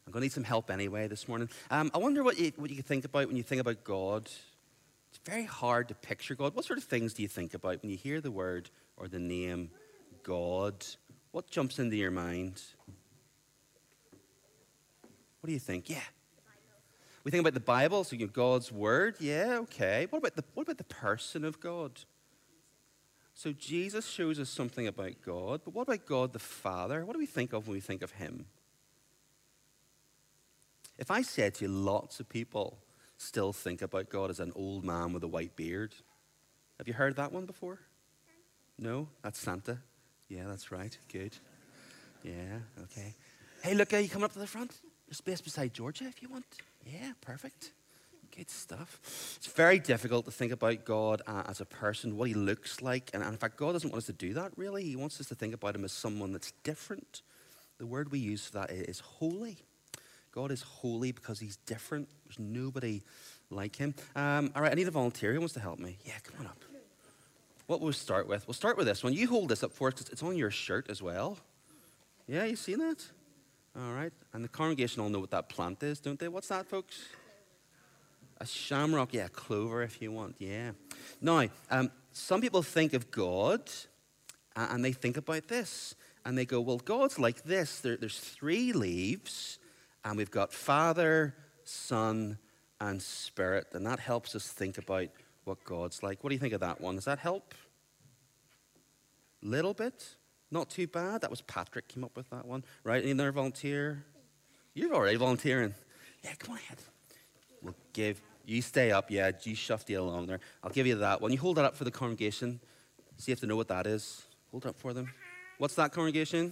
I'm going to need some help anyway this morning. I wonder what you think about when you think about God. It's very hard to picture God. What sort of things do you think about when you hear the word or the name God? What jumps into your mind? What do you think? Yeah. We think about the Bible, so God's word. Yeah, okay. What about the person of God? So Jesus shows us something about God, but what about God the Father? What do we think of when we think of him? If I said to you, lots of people still think about God as an old man with a white beard. Have you heard that one before? No? That's Santa. Yeah, that's right. Good. Yeah, okay. Hey, look, are you coming up to the front? There's space beside Georgia if you want. Yeah, perfect. Good stuff. It's very difficult to think about God as a person, what he looks like. And in fact, God doesn't want us to do that, really. He wants us to think about him as someone that's different. The word we use for that is holy. God is holy because he's different. There's nobody like him. All right, I need a volunteer. Who wants to help me? Yeah, come on up. What we'll start with? We'll start with this one. You hold this up for us because it's on your shirt as well. Yeah, you seen that? All right. And the congregation all know what that plant is, don't they? What's that, folks? A shamrock. Yeah, clover if you want. Yeah. Now, some people think of God and they think about this. And they go, well, God's like this. There's three leaves. And we've got Father, Son, and Spirit. And that helps us think about what God's like. What do you think of that one? Does that help? Little bit? Not too bad. That was Patrick came up with that one. Right, another volunteer? You're already volunteering. Yeah, come on ahead. We'll give, you stay up. Yeah, you shuffle you along there. I'll give you that one. You hold that up for the congregation. See if they know what that is. Hold it up for them. What's that, congregation?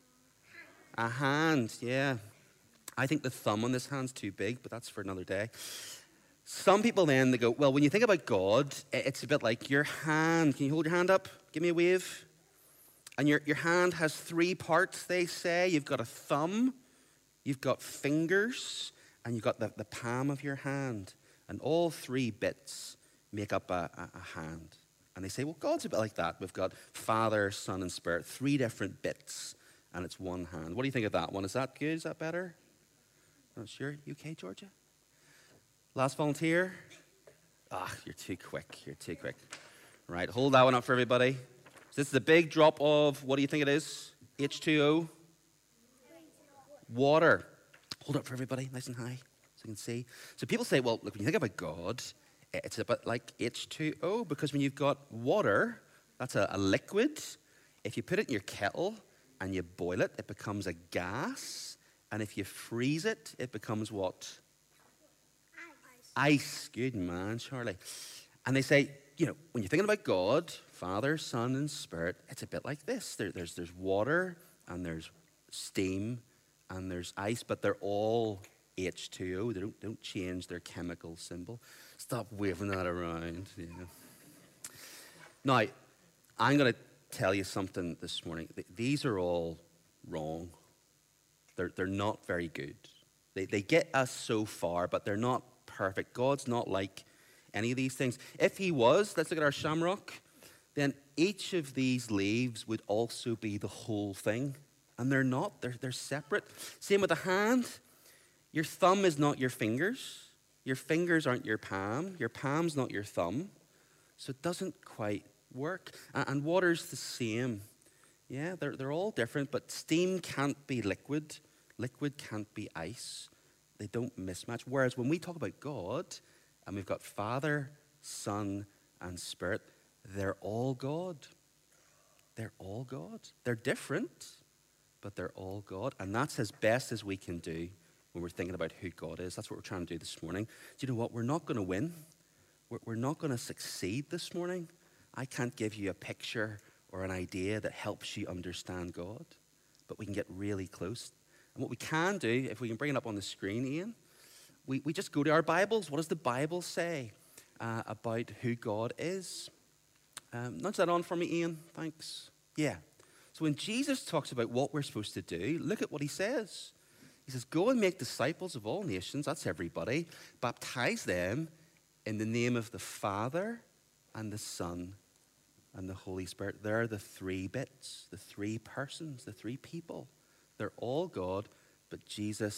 A hand, yeah. I think the thumb on this hand's too big, but that's for another day. Some people then, they go, well, when you think about God, it's a bit like your hand. Can you hold your hand up? Give me a wave. And your hand has three parts, they say. You've got a thumb, you've got fingers, and you've got the palm of your hand. And all three bits make up a hand. And they say, well, God's a bit like that. We've got Father, Son, and Spirit, three different bits, and it's one hand. What do you think of that one? Is that good? Is that better? Not sure. You okay, Georgia? Last volunteer? You're too quick. You're too quick. Right, hold that one up for everybody. So this is a big drop of, what do you think it is? H2O? Water. Hold it up for everybody, nice and high, so you can see. So people say, well, look, when you think about God, it's a bit like H2O, because when you've got water, that's a liquid. If you put it in your kettle and you boil it, it becomes a gas. And if you freeze it, it becomes what? Ice. Good man, Charlie. And they say, when you're thinking about God, Father, Son, and Spirit, it's a bit like this. There's water, and there's steam, and there's ice, but they're all H2O. They don't change their chemical symbol. Stop waving that around. Now, I'm going to tell you something this morning. These are all wrong. They're not very good. They get us so far, but they're not perfect. God's not like any of these things. If he was, let's look at our shamrock, then each of these leaves would also be the whole thing. And they're not. They're separate. Same with a hand. Your thumb is not your fingers. Your fingers aren't your palm. Your palm's not your thumb. So it doesn't quite work. And water's the same. Yeah, they're all different, but steam can't be liquid. Liquid can't be ice. They don't mismatch. Whereas when we talk about God, and we've got Father, Son, and Spirit, they're all God. They're all God. They're different, but they're all God. And that's as best as we can do when we're thinking about who God is. That's what we're trying to do this morning. Do you know what? We're not going to win. We're not going to succeed this morning. I can't give you a picture or an idea that helps you understand God, but we can get really close. And what we can do, if we can bring it up on the screen, Ian, we just go to our Bibles. What does the Bible say about who God is? Nudge that on for me, Ian. Thanks. Yeah. So when Jesus talks about what we're supposed to do, look at what he says. He says, go and make disciples of all nations, that's everybody, baptize them in the name of the Father and the Son and the Holy Spirit. They're the three bits, the three persons, the three people. They're all God, but Jesus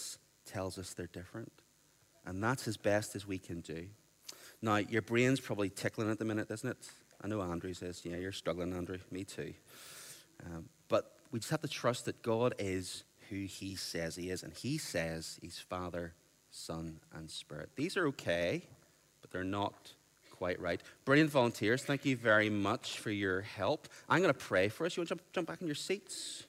tells us they're different. And that's as best as we can do. Now, your brain's probably tickling at the minute, isn't it? I know Andrew says, yeah, you're struggling, Andrew. Me too. But we just have to trust that God is who he says he is. And he says he's Father, Son, and Spirit. These are okay, but they're not quite right. Brilliant volunteers. Thank you very much for your help. I'm going to pray for us. You want to jump back in your seats?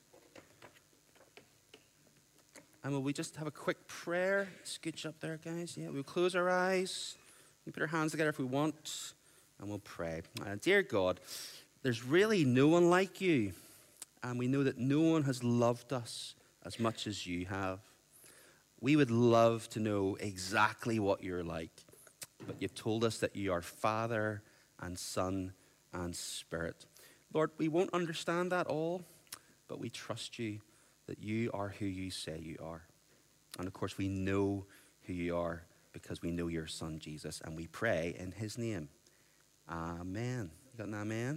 And will we just have a quick prayer? Scooch up there, guys. Yeah, we'll close our eyes. We put our hands together if we want, and we'll pray. Dear God, there's really no one like you. And we know that no one has loved us as much as you have. We would love to know exactly what you're like. But you've told us that you are Father and Son and Spirit. Lord, we won't understand that all, but we trust you that you are who you say you are. And of course, we know who you are because we know your Son, Jesus, and we pray in his name. Amen. You got an amen?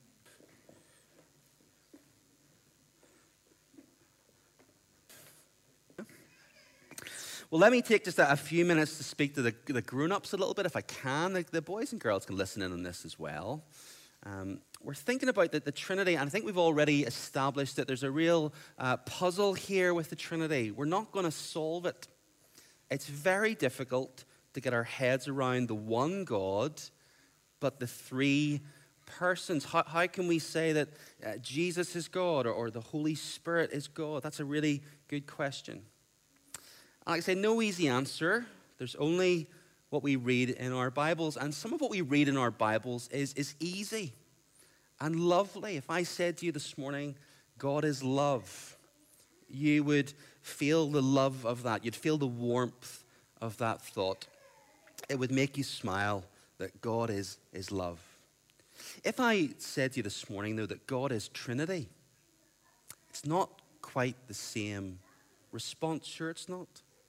Well, let me take just a few minutes to speak to the grown-ups a little bit, if I can. The boys and girls can listen in on this as well. We're thinking about the Trinity, and I think we've already established that there's a real puzzle here with the Trinity. We're not going to solve it. It's very difficult to get our heads around the one God, but the three persons. How can we say that Jesus is God or the Holy Spirit is God? That's a really good question. Like I say, no easy answer. There's only what we read in our Bibles, and some of what we read in our Bibles is easy and lovely. If I said to you this morning, God is love, you would feel the love of that. You'd feel the warmth of that thought. It would make you smile that God is love. If I said to you this morning, though, that God is Trinity, it's not quite the same response. Sure, it's not.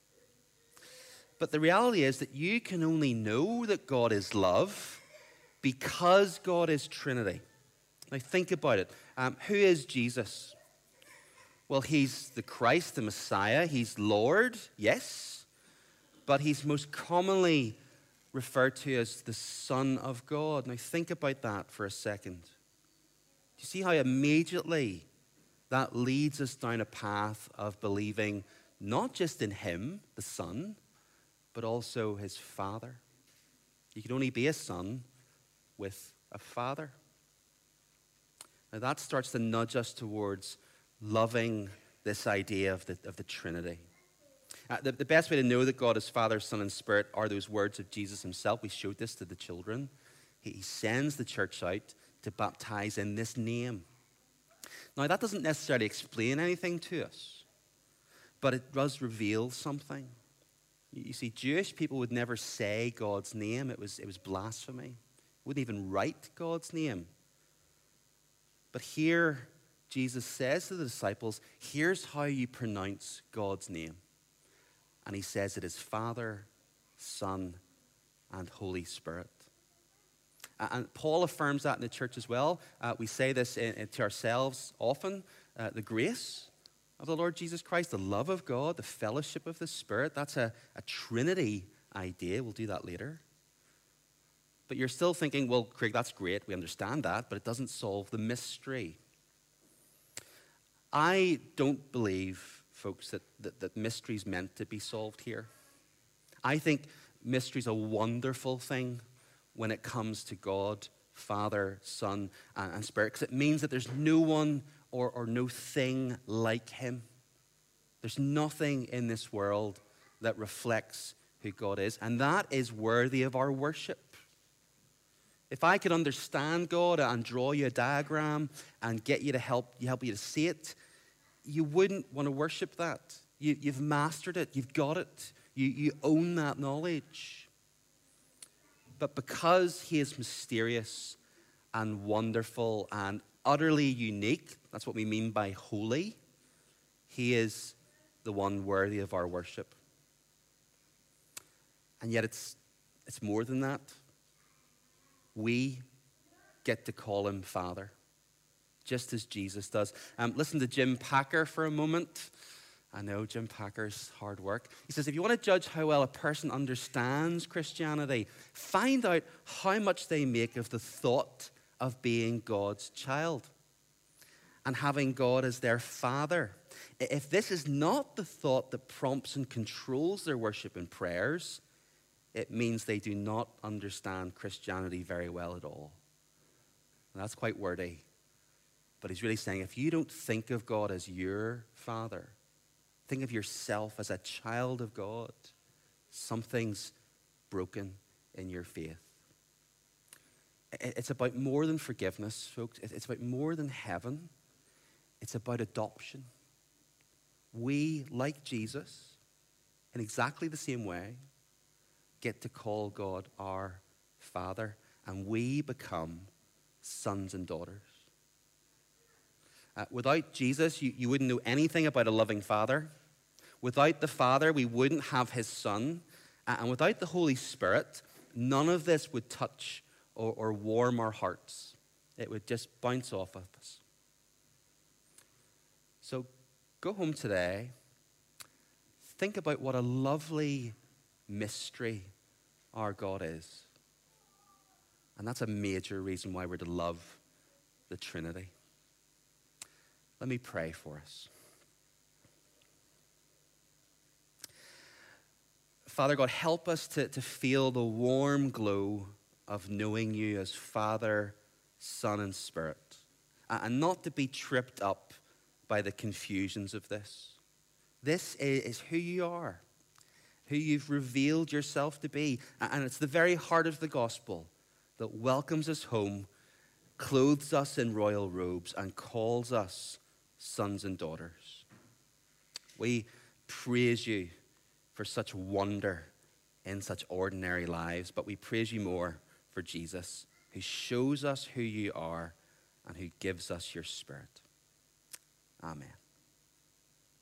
But the reality is that you can only know that God is love because God is Trinity. Now think about it. Who is Jesus? Well, he's the Christ, the Messiah. He's Lord, yes. But he's most commonly referred to as the Son of God. Now think about that for a second. Do you see how immediately that leads us down a path of believing not just in him, the Son, but also his Father? You can only be a son with a father. Now that starts to nudge us towards loving this idea of the Trinity. The best way to know that God is Father, Son, and Spirit are those words of Jesus himself. We showed this to the children. He sends the church out to baptize in this name. Now that doesn't necessarily explain anything to us, but it does reveal something. You see, Jewish people would never say God's name. It was blasphemy. Wouldn't even write God's name. But here, Jesus says to the disciples, here's how you pronounce God's name. And he says it is Father, Son, and Holy Spirit. And Paul affirms that in the church as well. We say this to ourselves often, the grace of the Lord Jesus Christ, the love of God, the fellowship of the Spirit. That's a Trinity idea. We'll do that later. But you're still thinking, well, Craig, that's great. We understand that, but it doesn't solve the mystery. I don't believe, folks, that mystery's meant to be solved here. I think mystery's a wonderful thing when it comes to God, Father, Son, and Spirit, because it means that there's no one or no thing like him. There's nothing in this world that reflects who God is, and that is worthy of our worship. If I could understand God and draw you a diagram and get you to help you to see it, you wouldn't want to worship that. You've mastered it. You've got it. You own that knowledge. But because he is mysterious and wonderful and utterly unique, that's what we mean by holy, he is the one worthy of our worship. And yet it's more than that. We get to call him Father, just as Jesus does. Listen to Jim Packer for a moment. I know Jim Packer's hard work. He says, if you want to judge how well a person understands Christianity, find out how much they make of the thought of being God's child and having God as their father. If this is not the thought that prompts and controls their worship and prayers, it means they do not understand Christianity very well at all. And that's quite wordy. But he's really saying, if you don't think of God as your father, think of yourself as a child of God, something's broken in your faith. It's about more than forgiveness, folks. It's about more than heaven. It's about adoption. We, like Jesus, in exactly the same way, get to call God our Father, and we become sons and daughters. Without Jesus, you wouldn't know anything about a loving Father. Without the Father, we wouldn't have his Son. And without the Holy Spirit, none of this would touch or warm our hearts. It would just bounce off of us. So go home today. Think about what a lovely mystery our God is. And that's a major reason why we're to love the Trinity. Let me pray for us. Father God, help us to feel the warm glow of knowing you as Father, Son, and Spirit, and not to be tripped up by the confusions of this. This is who you are, who you've revealed yourself to be, and it's the very heart of the gospel that welcomes us home, clothes us in royal robes, and calls us sons and daughters. We praise you for such wonder in such ordinary lives, but we praise you more for Jesus, who shows us who you are and who gives us your Spirit. Amen.